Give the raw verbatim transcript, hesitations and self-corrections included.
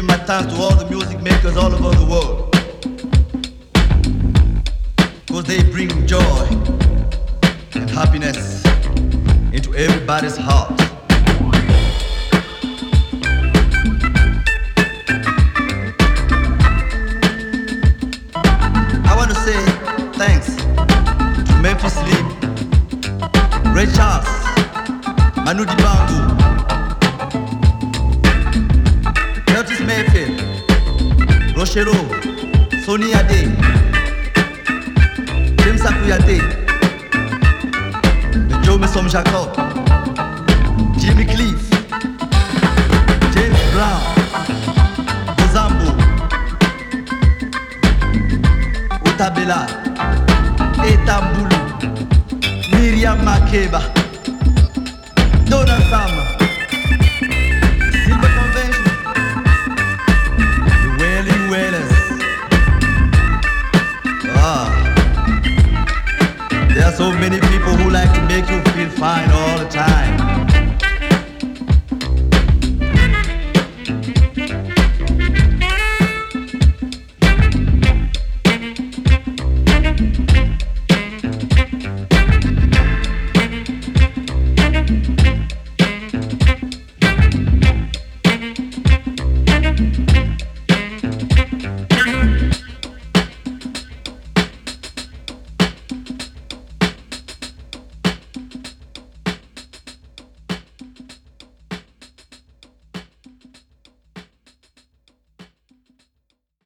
give my thanks to all the music makers all over the world, because they bring joy and happiness into everybody's heart. I want to say thanks to Memphis Slim, Ray Charles, Manu Dibango, Curtis Mayfield, Rochero, Sonny Ade, James Akuyate, Joe Messom Jacob, Jimmy Cliff, James Brown, Bozambo, Otabela, Etambulu, Miriam Makeba, Donna Summer, Silver Convention, the Wailing Wailers. Ah, there are so many people who like to make you feel fine